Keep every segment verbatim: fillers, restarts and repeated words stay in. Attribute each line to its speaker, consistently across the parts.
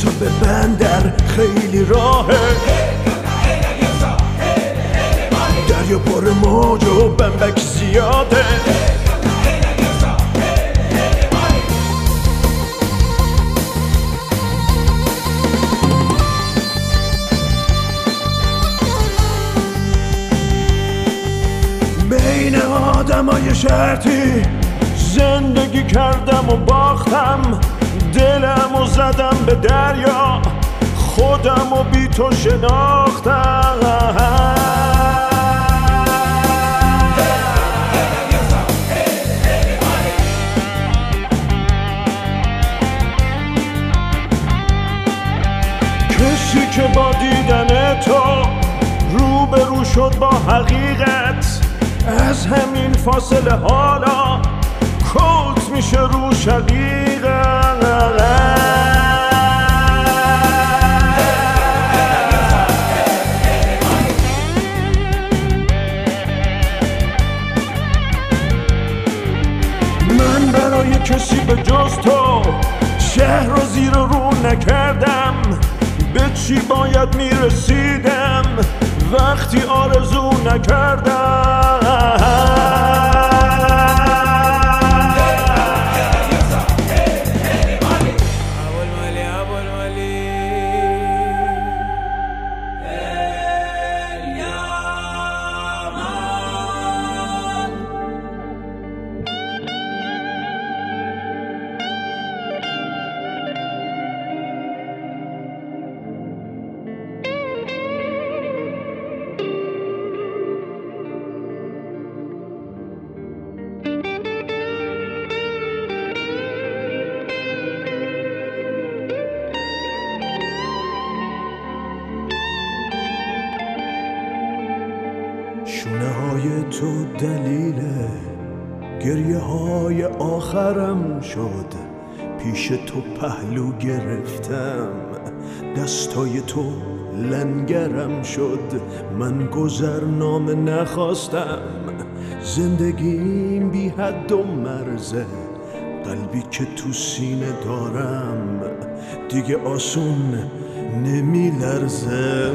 Speaker 1: تا به بندر خیلی راهه، دریا پر موج و بمبک زیاده. بین آدمای شرطی زندگی کردم و باختم، دلم و زدم به دریا، خودم و بی تو شناختم. کسی که با دیدن تو روبرو شد با حقیقت، از همین فاصله حالا کلت میشه رو شقیقت. من برای کسی به جز تو شهر رو زیر و رو نکردم، به چی باید میرسیدم وقتی آرزو نکردم. شونه های تو دلیل گریه های آخرم شد، پیش تو پهلو گرفتم، دستای تو لنگرم شد. من گذرنامه نخواستم، زندگیم بی حد و مرزه، قلبی که تو سینه دارم دیگه آسون نمی لرزه.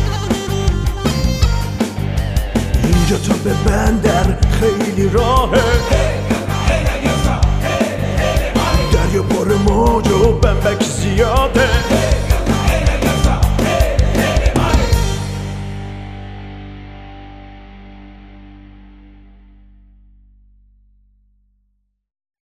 Speaker 1: اینجا تا به بندر خیلی راهه،